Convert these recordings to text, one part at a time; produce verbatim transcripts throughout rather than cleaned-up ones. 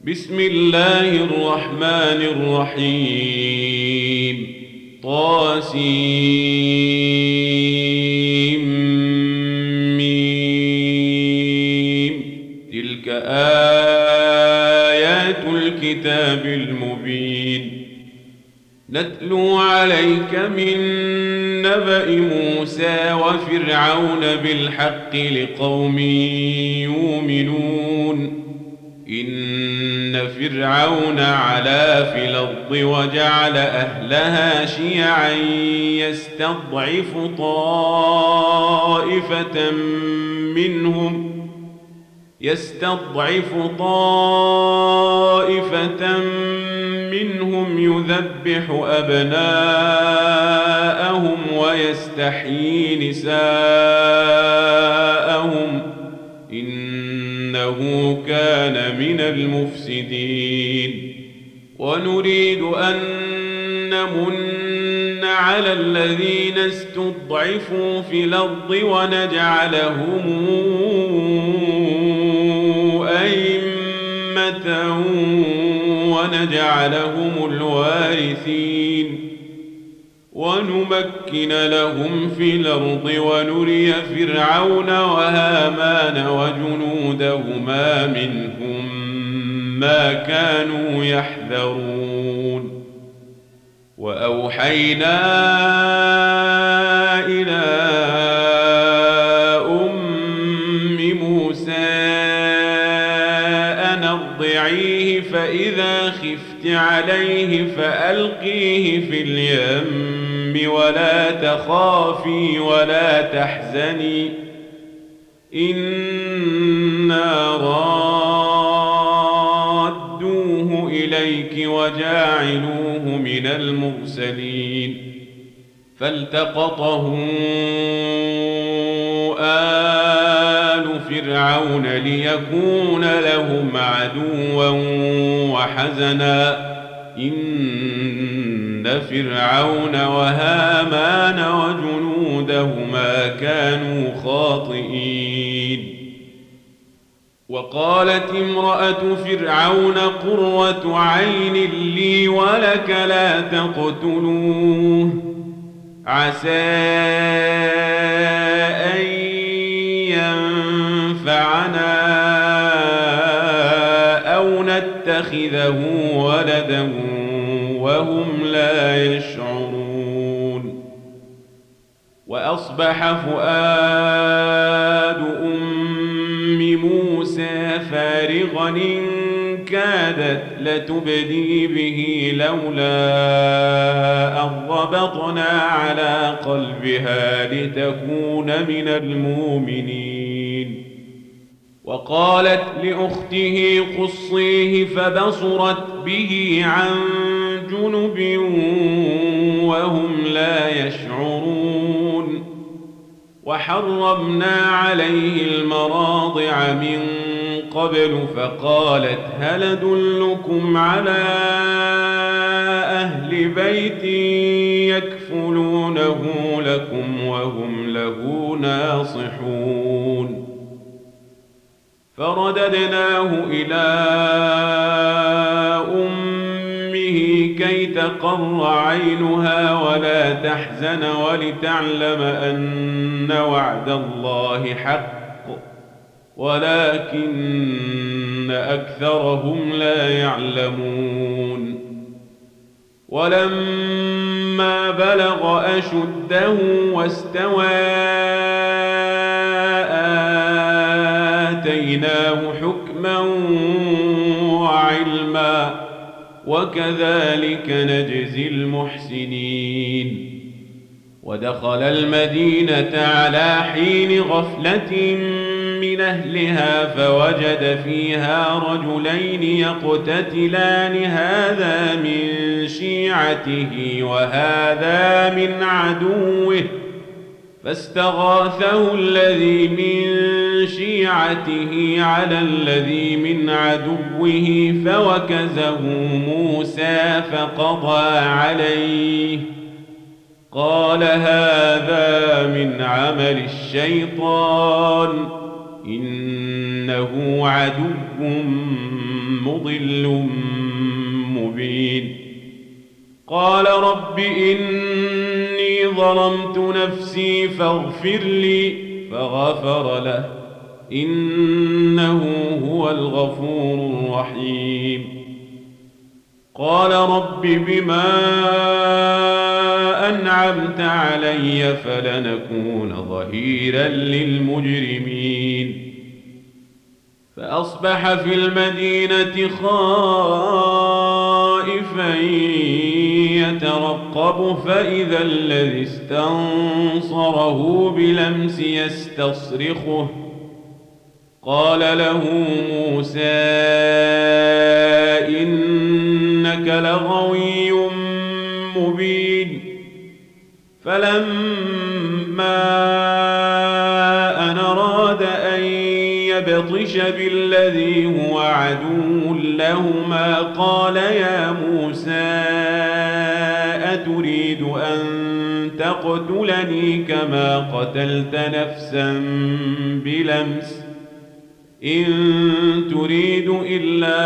بسم الله الرحمن الرحيم طاسيم تلك آيات الكتاب المبين نتلو عليك من نبأ موسى وفرعون بالحق لقوم يؤمنون إن فرعون علا في الأرض وجعل أهلها شيعا يستضعف طائفة منهم يستضعف طائفة منهم يذبح أبناءهم ويستحيي نساءهم إنه كان من المفسدين ونريد أن نمن على الذين استضعفوا في الأرض ونجعلهم أئمة ونجعلهم الوارثين ونمكن لهم في الأرض ونري فرعون وهامان وجنودهما منهم ما كانوا يحذرون وأوحينا إلى أم موسى أن ارضعيه فإذا خفت عليه فألقيه في اليم ولا تخافي ولا تحزني إنا رادوه إليك وجاعلوه من المرسلين فالتقطه آل فرعون ليكون لهم عدوا وحزنا إن فرعون وهامان وجنودهما كانوا خاطئين وقالت امرأة فرعون قرة عين لي ولك لا تقتلوه عسى أن ينفعنا أو نتخذه ولدا وهم لا يشعرون وأصبح فؤاد أم موسى فارغا إن كادت لتبدي به لولا أن ربطنا على قلبها لتكون من المؤمنين وقالت لأخته قصيه فبصرت به عن جنب وهم لا يشعرون وحرمنا عليه المراضع من قبل فقالت هل أدلكم على أهل بيت يكفلونه لكم وهم له ناصحون فرددناه إلى أمه كي تقر عينها ولا تحزن ولتعلم أن وعد الله حق ولكن أكثرهم لا يعلمون ولما بلغ أشده واستوى آتيناه حكما وعلما وكذلك نجزي المحسنين ودخل المدينة على حين غفلة من أهلها فوجد فيها رجلين يقتتلان هذا من شيعته وهذا من عدوه فاستغاثه الذي من شيعته على الذي من عدوه فوكزه موسى فقضى عليه قال هذا من عمل الشيطان إن إنه عدو مضل مبين. قال رب إني ظلمت نفسي فاغفر لي فغفر له إنه هو الغفور الرحيم. قال رب بما أنعمت علي فلنكون ظهيرا للمجرمين. فأصبح في المدينة خائفا يترقب فإذا الذي استنصره بلمس يستصرخه. قال له موسى إنك لغوي مبين. فلما أن أراد أن يبطش بالذي هو عدو لهما قال يا موسى أتريد أن تقتلني كما قتلت نفسا بلمس إن تريد إلا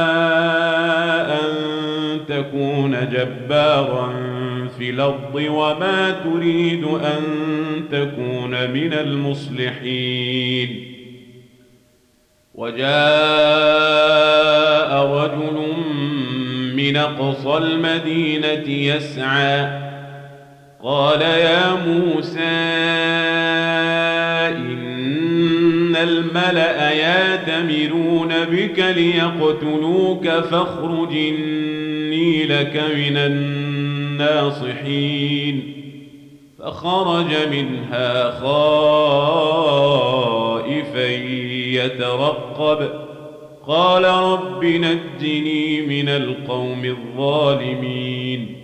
أن تكون جبارا في الأرض وما تريد أن تكون من المصلحين. وجاء رجل من أقصى المدينة يسعى قال يا موسى إن الملأ يأتمرون بك ليقتلوك فاخرج إني لك من الناصحين. فخرج منها خائفا يترقب قال رب نجني من القوم الظالمين.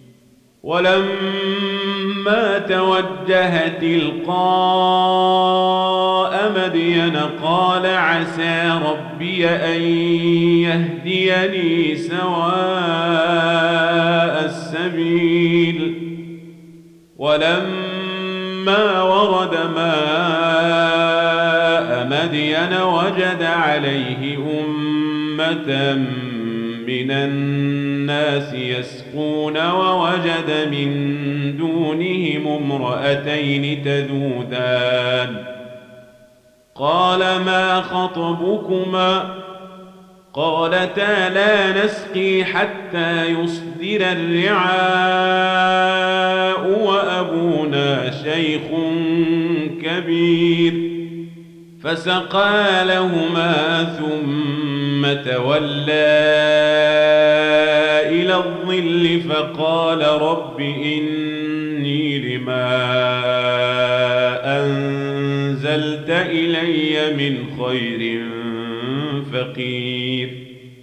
ولما توجه تلقاء مدين قال عسى ربي أن يهديني سواء السبيل. ولما ورد ماء مدين وجد عليه أمة من الناس يسقون ووجد من دونهم امرأتين تذودان قال ما خطبكما قالتا لا نسقي حتى يصدر الرعاء وأبونا شيخ كبير. فسقى لهما ثم تولى إلى الظل فقال رب إني لما أنزلت إلي من خير فقير.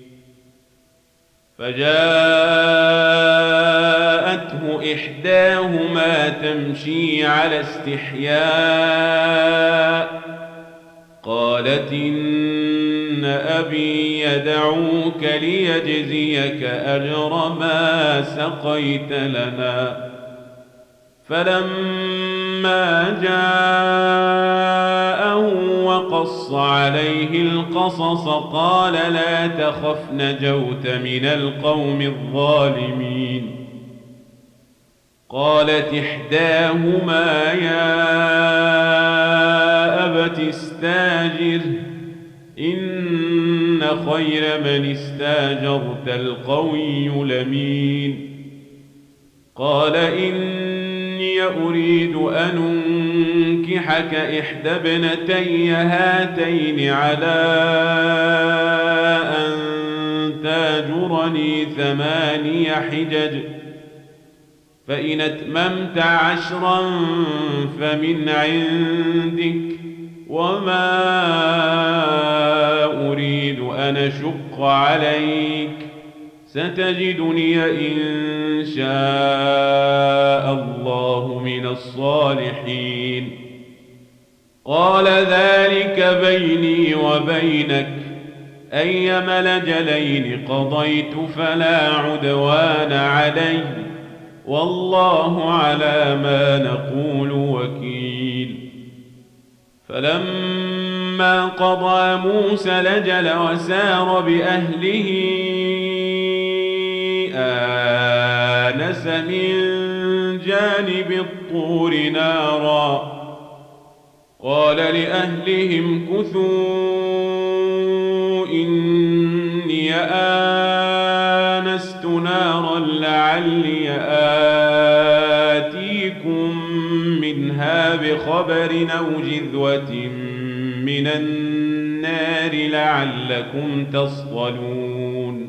فجاءته إحداهما تمشي على استحياء قالت إن أبي يدعوك ليجزيك أجر ما سقيت لنا. فلما جاءه وقص عليه القصص قال لا تخف نجوت من القوم الظالمين. قالت إحداهما يا أبت استاجر إن خير من استاجرت القوي الأمين. قال إني أريد أن أنكحك إحدى ابنتي هاتين على أن تاجرني ثماني حجج فإن أتممت عشرا فمن عندك وما أريد أن أشق عليك ستجدني إن شاء الله من الصالحين. قال ذلك بيني وبينك أيما الأجلين قضيت فلا عدوان علي والله على ما نقول وكيل. فلما فلما قضى موسى الأجل وسار بأهله آنس من جانب الطور نارا قال لأهلهم كثوا إني آنست نارا لعلي آتيكم منها بخبر أو جذوة من النار لعلكم تصطلون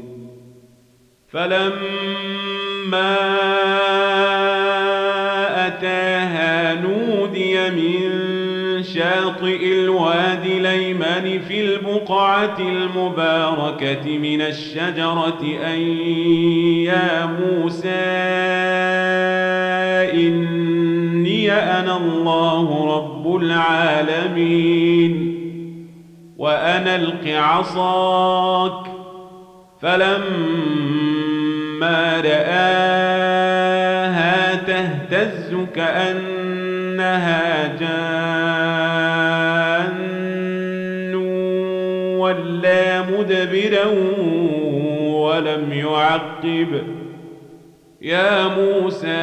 فلما أتاها نودي من شاطئ الوادي الأيمن في البقعة المباركة من الشجرة أن يا موسى إني أنا الله رب العالمين وأنا ألق عصاك فلما رآها تهتز كأنها جان ولا مدبرا ولم يعقب يا موسى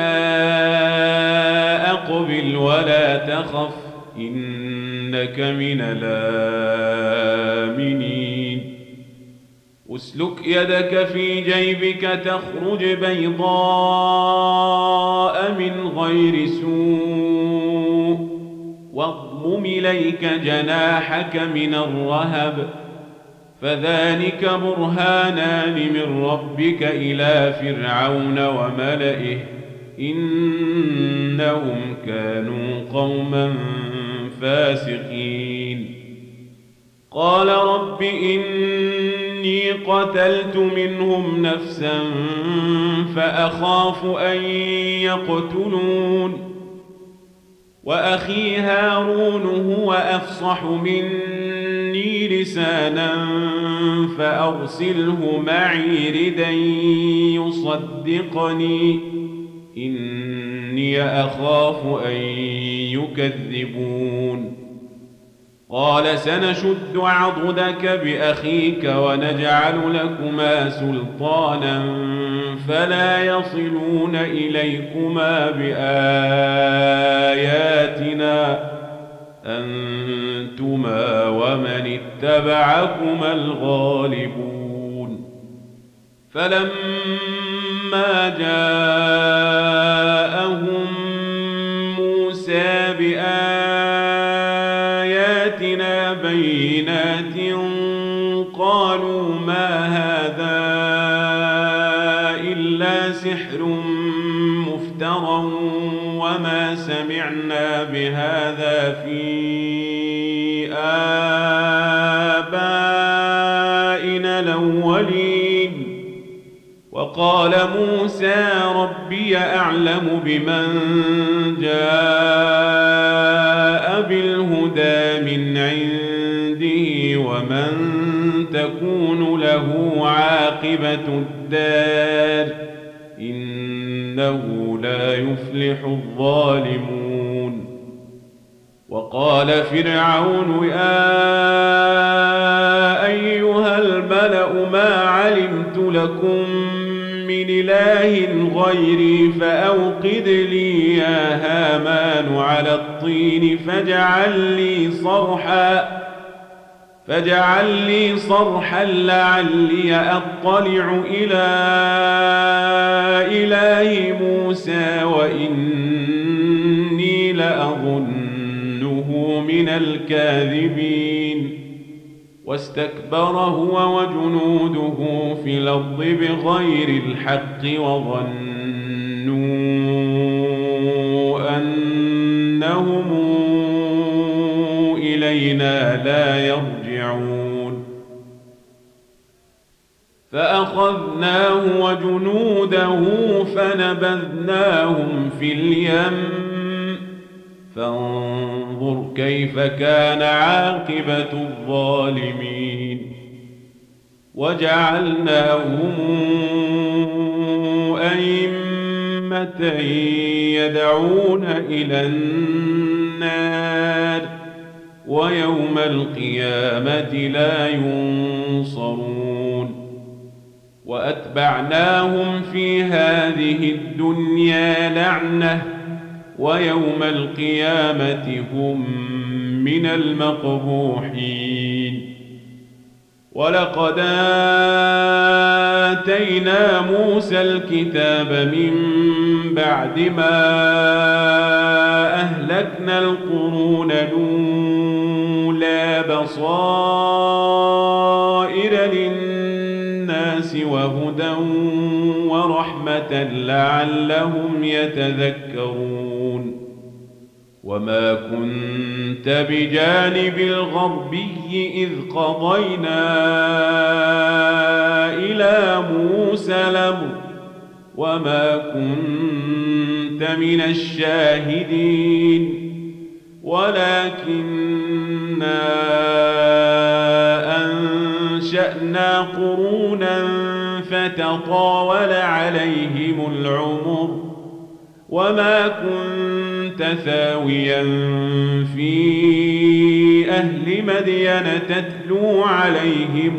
أقبل ولا تخف إنك من الآمنين اسلك يدك في جيبك تخرج بيضاء من غير سوء واضمم إليك جناحك من الرهب فذلك برهانان من ربك إلى فرعون وملئه إنهم كانوا قوما فاسقين قال رب إني قتلت منهم نفسا فأخاف أن يقتلون وأخي هارون هو أفصح مني لسانا فأرسله معي ردا يصدقني إني أخاف أن يكذبون قال سنشد عضدك بأخيك ونجعل لكما سلطانا فلا يصلون إليكما بآياتنا أنتما ومن اتبعكما الغالبون فلما جاءهم موسى بآياتنا بينات قالوا ما هذا إلا سحر مفترى وما سمعنا بهذا في آبائنا الأولين وقال موسى ربي أعلم بمن جاء بالهدى من عنده ومن تكون له عاقبة الدار إنه لا يفلح الظالمون وقال فرعون يا أيها الملأ ما علمت لكم من إله غيري فأوقد لي يا هامان على الطين فاجعل لي صرحا فاجعل لي صرحا لعلي أطلع إلى إله موسى وإني لأظنه من الكاذبين واستكبر هو وجنوده في الأرض بغير الحق وظنوا أنهم إلينا لا يرجعون فأخذناه وجنوده فنبذناهم في اليم فانظر كيف كان عاقبة الظالمين وجعلناهم أئمة يدعون إلى النار ويوم القيامة لا ينصرون وأتبعناهم في هذه الدنيا لعنة ويوم القيامة هم من المقبوحين ولقد آتينا موسى الكتاب من بعد ما أهلكنا القرون الأولى بصائر للناس وهدى ورحمة لعلهم يتذكرون وما كنت بجانب الغربي إذ قضينا إلى موسى الأمر وما كنت من الشاهدين ولكننا أنشأنا قرونا فتطاول عليهم العمر وما كنت ثاويا في أهل مدين تتلو عليهم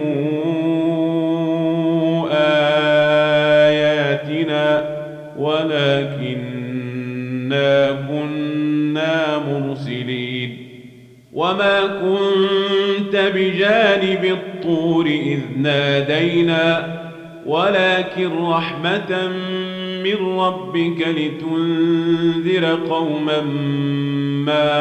آياتنا ولكننا كنا مرسلين وما كنت بجانب الطور إذ نادينا ولكن رحمة من ربك لتنذر قوما ما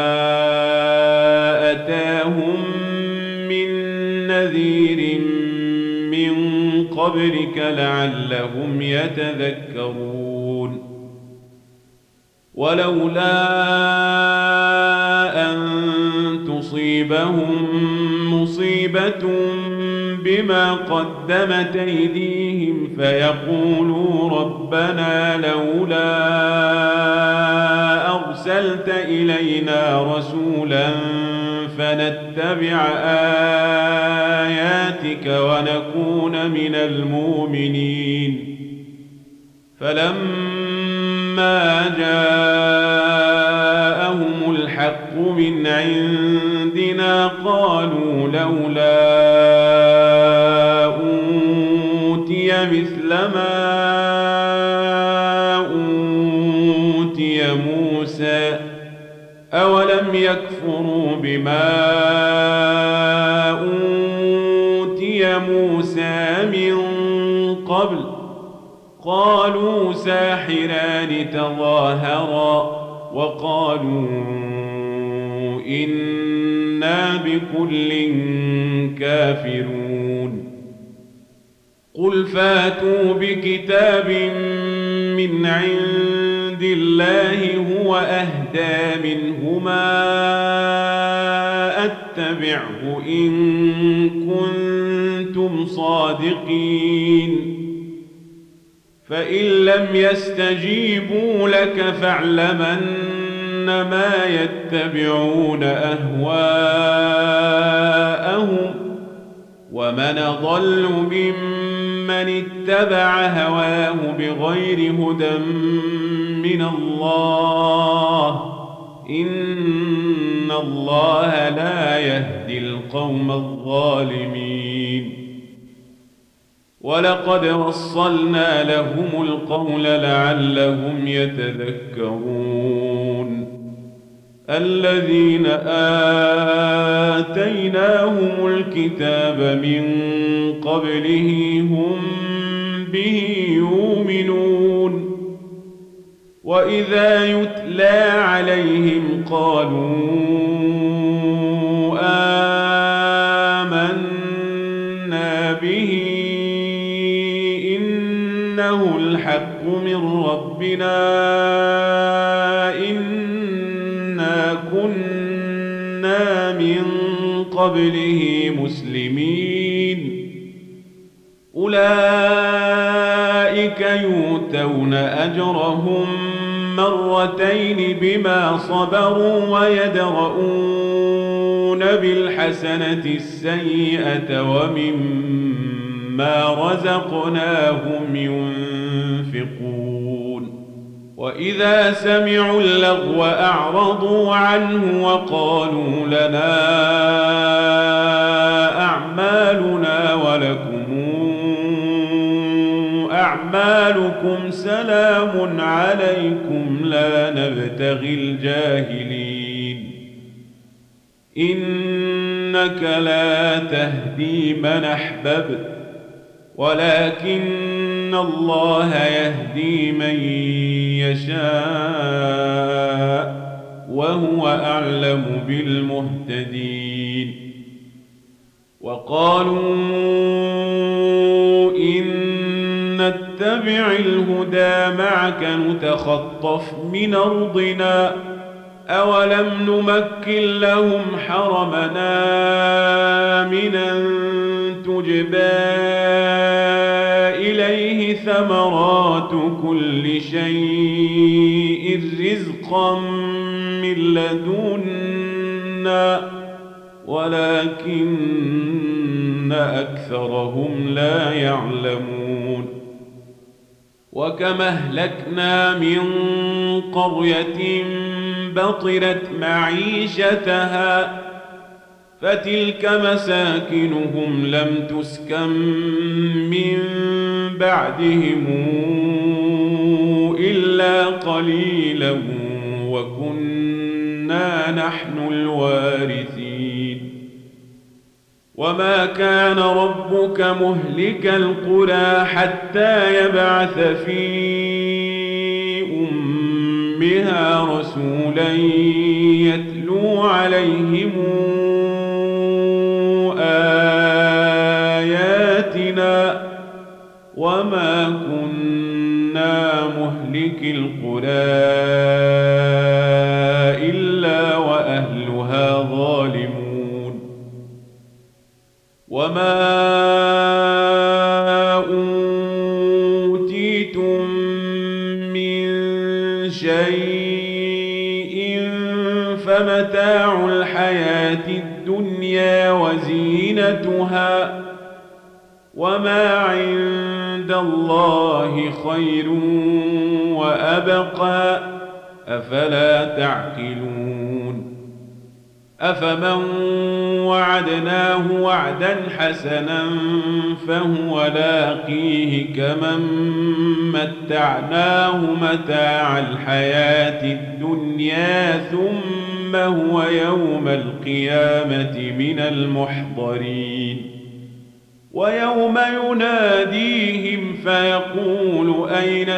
أتاهم من نذير من قبلك لعلهم يتذكرون ولولا أن تصيبهم مصيبة بما قدمت أيديهم فيقولوا ربنا لولا أرسلت إلينا رسولا فنتبع آياتك ونكون من المؤمنين فلما جاءهم الحق من عندنا قالوا لولا أوتي مثل ما أوتي موسى أولم يكفروا بما أوتي موسى من قبل قالوا ساحران تظاهرا وقالوا إنا بكل كافرون قل فاتوا بكتاب من عند الله هو أهدى منهما أتبعه إن كنتم صادقين فإن لم يستجيبوا لك فاعلمن ما يتبعون أهواءهم ومن ضل ممن اتبع هواه بغير هدى من الله إن الله لا يهدي القوم الظالمين ولقد وصلنا لهم القول لعلهم يتذكرون الذين آتيناهم الكتاب من قبله هم به يؤمنون وإذا يتلى عليهم قالوا آمنا به إنه الحق من ربنا إنا كنا من قبله مسلمين أولئك يؤتون أجرهم مرتين بما صبروا ويدرؤون بالحسنة السيئة ومما رزقناهم ينفقون وإذا سمعوا اللغو أعرضوا عنه وقالوا لنا أعمالنا ولكم أعمالكم سلام عليكم لا نبتغي الجاهلين إنك لا تهدي من أحببت ولكن الله يهدي من يشاء وهو أعلم بالمهتدين وقالوا إن نتبع الهدى معك نتخطف من أرضنا أولم نمكن لهم حرمنا آمنا تجبى إليه ثمرات كل شيء رزقا من لدنا ولكن أكثرهم لا يعلمون وكما أهلكنا من قرية بطرت معيشتها فتلك مساكنهم لم تسكن من بعدهم إلا قليلا وكنا نحن الوارثين وما كان ربك مهلك القرى حتى يبعث في أمها رسولا يتلو عليهم آياتنا وما كنا مهلك القرى إلا وأهلها ظالمون وما أوتيتم من شيء فمتاع الحياة الدنيا وزينتها وما عند الله خير وأبقى أفلا تعقلون أفمن وعدناه وعدا حسنا فهو لاقيه كمن متعناه متاع الحياة الدنيا ثم هو يوم القيامة من المحضرين ويوم يناديهم فيقول أين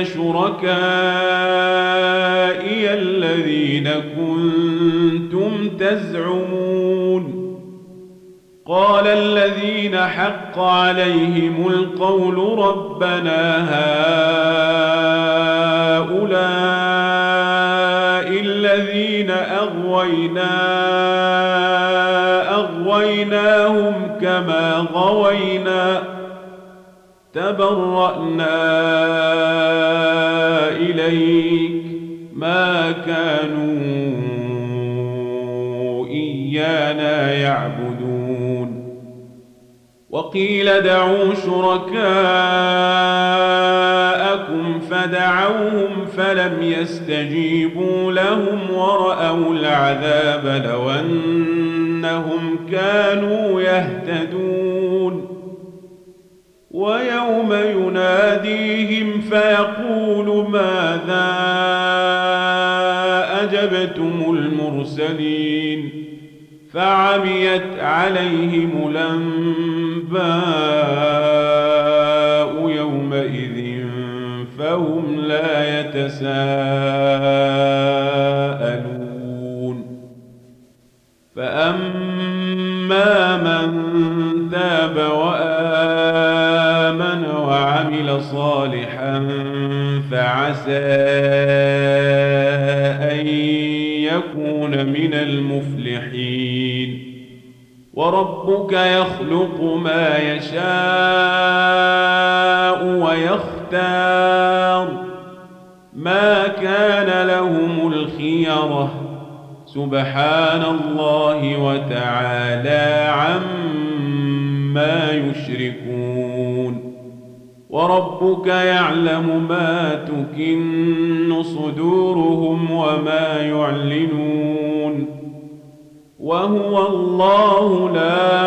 شركائي الذين كنتم تزعمون قال الذين حق عليهم القول ربنا هؤلاء الذين أغوينا أغويناهم كما غوينا تبرأنا إليك ما كانوا إيانا يعبدون وقيل دعوا شركاءكم فدعوهم فلم يستجيبوا لهم ورأوا العذاب لو أنهم كانوا يهتدون ويوم يناديهم فيقول ماذا أجبتم المرسلين فعميت عليهم الأنباء يومئذ فهم لا يتساءلون فأما من تاب وآمن وعمل صالحا فعسى أن يكون من المفلحين وربك يخلق ما يشاء ويختار ما كان لهم الخيرة سبحان الله وتعالى عما يشركون وربك يعلم ما تكن صدورهم وما يعلنون وهو الله لا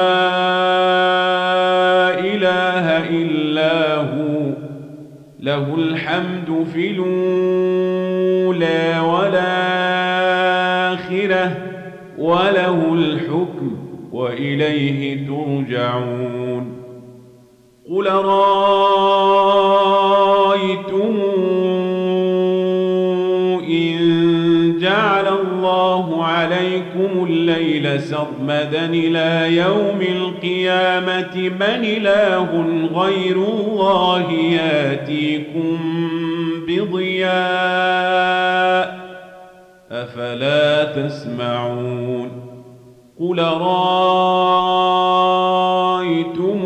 إله إلا هو له الحمد في الأولى والآخرة وله الحكم وإليه ترجعون قل رأيتم إن جعل الله عليكم الليل سرمدا إلى يوم القيامة من إله غير الله ياتيكم بضياء أفلا تسمعون قل رأيتم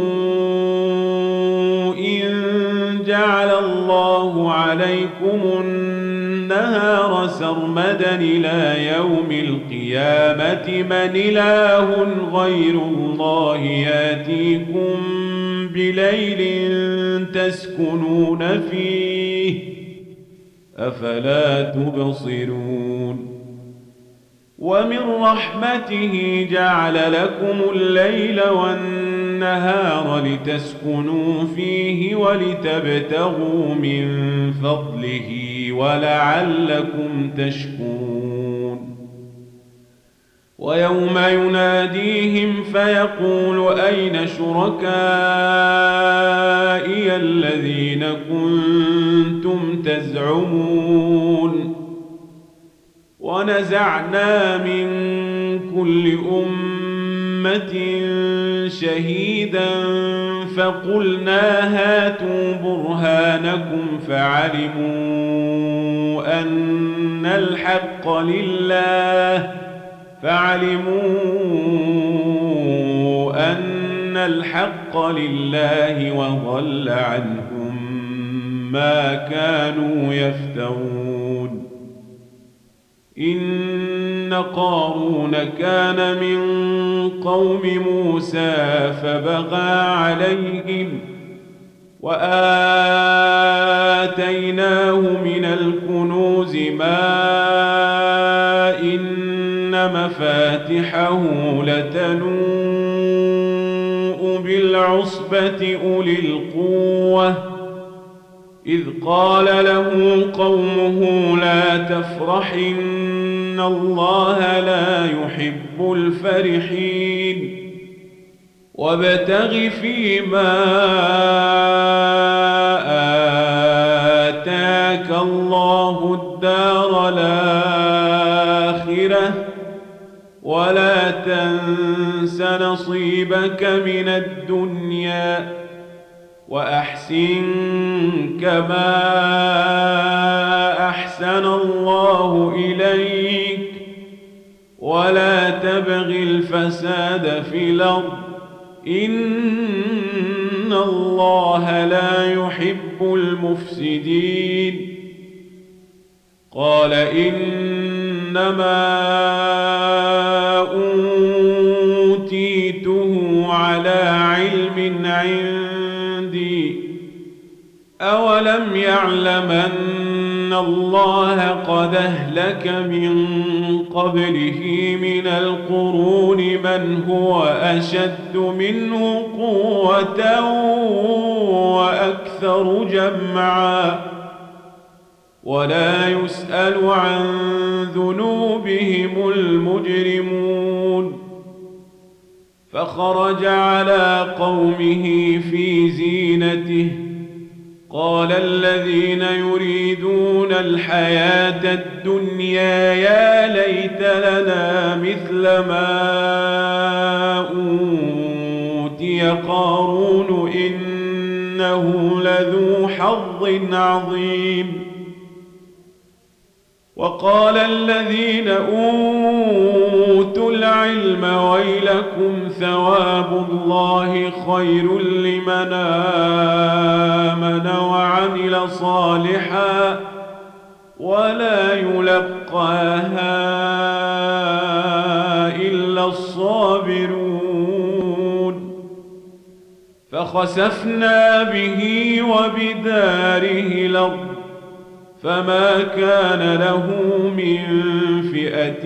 جعل الله عليكم النهار سرمدا إلى يوم القيامة من إله غير الله ياتيكم بليل تسكنون فيه أفلا تبصرون ومن رحمته جعل لكم الليل والنهار لتسكنوا فيه ولتبتغوا من فضله ولعلكم تشكرون ويوم يناديهم فيقول أين شركائي الذين كنتم تزعمون ونزعنا من كل أمة شهيدا فقلنا هاتوا برهانكم فعلموا أن الحق لله فعلموا أن الحق لله وضل عنهم ما كانوا يفترون إن قارون كان من قوم موسى فبغى عليهم وآتيناه من الكنوز ما إن مفاتحه لتنوء بالعصبة أولي القوة إذ قال له قومه لا تفرح إن الله لا يحب الفرحين وابتغ فيما آتاك الله الدار الآخرة ولا تنس نصيبك من الدنيا وأحسن كما أحسن الله إليك ولا تبغ الفساد في الأرض إن الله لا يحب المفسدين قال إنما أوتيته على علم عندي أولم يعلم أن الله قد أهلك من قبله من القرون من هو أشد منه قوة وأكثر جمعا ولا يسأل عن ذنوبهم المجرمون فخرج على قومه في زينته قال الذين يريدون الحياة الدنيا يا ليت لنا مثل ما أوتي قارون إنه لذو حظ عظيم وقال الذين أوتوا العلم ويلكم ثواب الله خير لمن آمن وعمل صالحا ولا يلقاها إلا الصابرون فخسفنا به وبداره الأرض فما كان له من فئة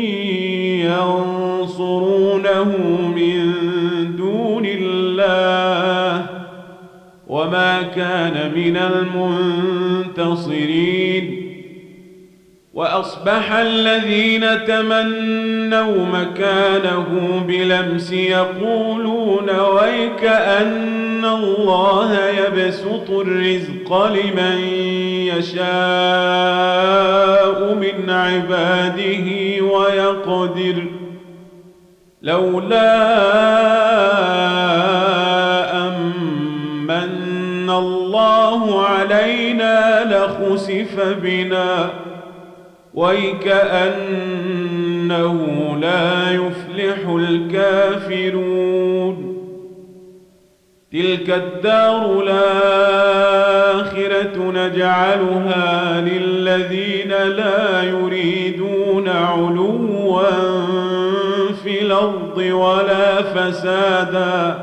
ينصرونه من دون الله وما كان من المنتصرين. وأصبح الذين تمنوا مكانه بلمس يقولون ويك أن الله يبسط الرزق لمن يشاء من عباده ويقدر لولا أمن الله علينا لخسف بنا ويكأنه لا يفلح الكافرون. تلك الدار الآخرة نجعلها للذين لا يريدون علوا في الأرض ولا فسادا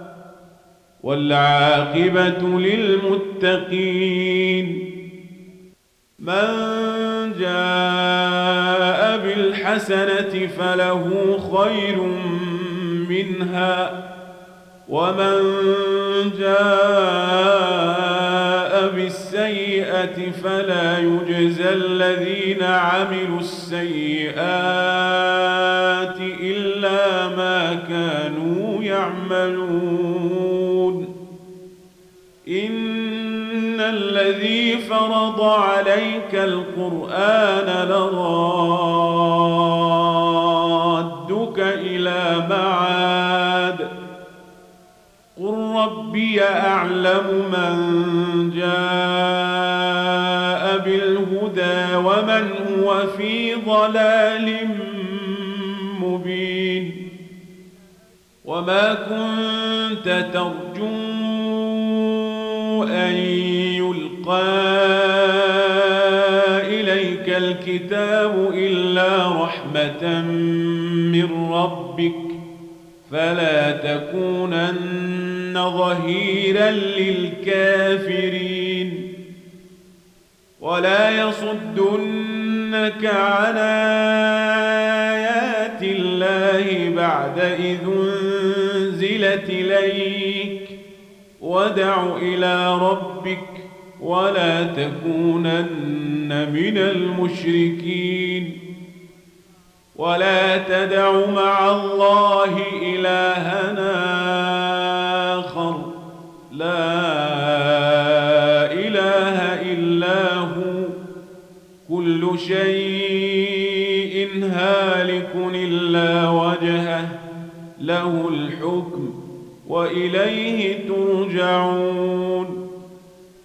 والعاقبة للمتقين. من جاء بالحسنة فله خير منها ومن جاء بالسيئة فلا يجزى الذين عملوا السيئات إلا ما كانوا يعملون. إن الذي فرض عليك القرآن لرادك إلى معاد قل ربي أعلم من جاء بالهدى ومن هو في ضلال مبين. وما كنت ترجو أن يلقى إليك الكتاب إلا رحمة من ربك فلا تكونن ظهيرا للكافرين. ولا يصدنك عن آيات الله بعد إذ أنزلت إليك وادع إلى ربك ولا تكونن من المشركين. ولا تدع مع الله إلهنا آخر لا إله إلا هو كل شيء هالك إلا وجهه له الحكم وإليه ترجعون.